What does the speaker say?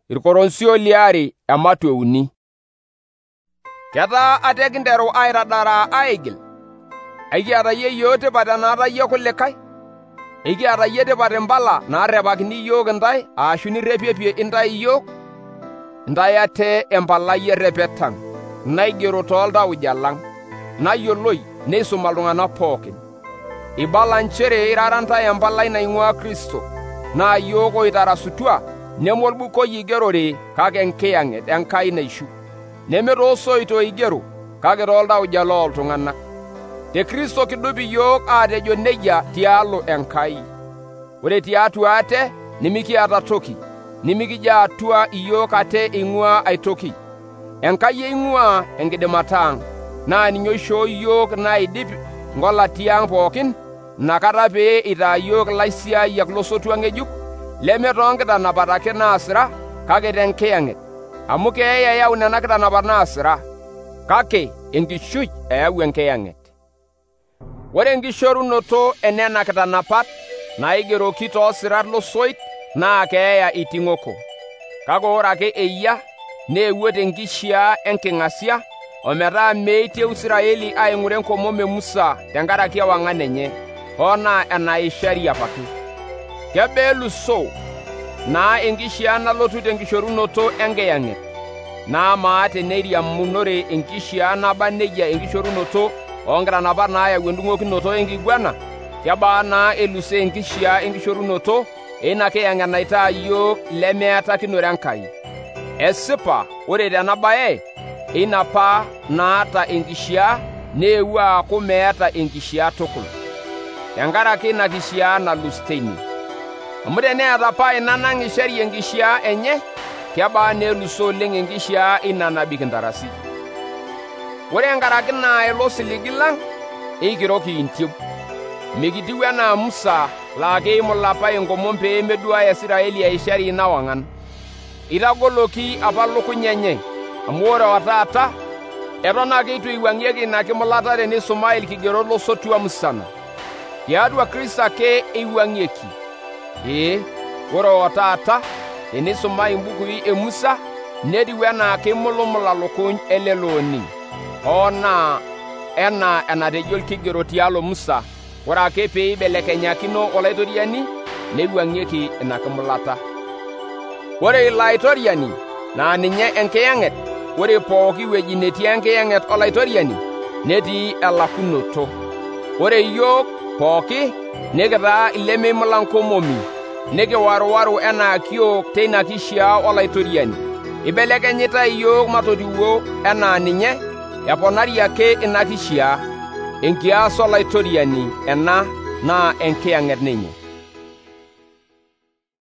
Irkoronsio liare ematua uni. Ketaa ate kinteru aitadaraa aigil, ekiata yie iyiok tipat enaata yie kulikae, ekiata yie tipat impala naarrepakini iyiok intae ashu nirrepiepie intae iyiok? Intae ate empalai errepetang' naigero tooltauja lang', nayioloi neisuma iltung'anak pookin. Ibala nchere irara ntae empalai naing'ua Kristo, naa iyiok oitarasutua neme orbukoi igerore kake enkiyang'et Enkai naishu, neme toosoito igero kake tooltauja looltung'anak. Te Kristo kidup iyiok aatejo nejia tialo Enkai. Ore tiatua ate nimikiata toki, nimikijia atua iyiok ate eing'ua aitoki. Enkai eing'ua enkidimata ang', naa ninye oishoo iyiok naidip ngolati ang' pookin, nakata pee itaa iyiok ilaisiayiak losotua ng'ejuk, leme toonkitanapat ake naasira, kake tenkiyang'et, amu keeya eyau nena kitanapat naasira, kake enkishui eyau enkiyang'et. Ore enkishorunoto enena kitanapat naigeroki toosirat losoit naa keeya iting'oko, kake ore ake eyia neewuo tenkishiaa enking'asia ometaa meitieu Israeli aing'ure enkomom e Musa tenkaraki ewang'an enye, hoo naa enaishari apake. Kebaa elusoo naa enkishiaa nalotu tenkishorunoto enkiyang'et, naa maa teneiriamunore enkishiaa naba nejia enkishorunoto oonkitanapat naayau endung'okinoto enkiguana, kebaa naa elusoo enkishiaa enkishorunoto eina kiyang'et naitaa iyiok lemeetakinore Enkai. Esipa ore tena baye eina apa naata enkishiaa neewuo aaku meeta enkishiaa tukul, tenkaraki ina kishiaa nalus teine. Amu teneeta apa ina nang'ishari enkishiaa enye, kebaa neelusoo oleng' enkishiaa ina nabik intarasi. Ore enkaraki naa elo osiligi lang' eikiro kiintieu, mikitiu enaa Musa laa keimu ilapa enkomom pee meduaya Israeli eishari ina wang'an. Itagoloki apa lukuny enye, amu ore otaata eton ake eitu eiwuang'ieki ina kimulata teneisuma ilkigerot losotua musana. Tiatua Kristo ake eiwuang'ieki. Ore otaata teneisuma imbukui e Musa netiu enaa keimulumula lukuny elelo oning', hoo naa enaa enatejo ilkigerot tialo Musa, ore ake pee eibelekenyakino olaitoriani neiwuang'ieki ina kimulata. Ore ilo aitoriani naa ninye enkiyang'et, ore pooki wueji netii enkiyang'et olaitoriani netii elakunoto. Ore iyiok pooki nikitaa ilemeimula nkomomi, nikiwaruwaru enaa kiok teina kishiaa olaitoriani, ibelekenyita iyiok matotiwuo enaa ninye, eponari ake ina kishiaa. Enkias olaitoriani ena naa enkiyang'et ninye.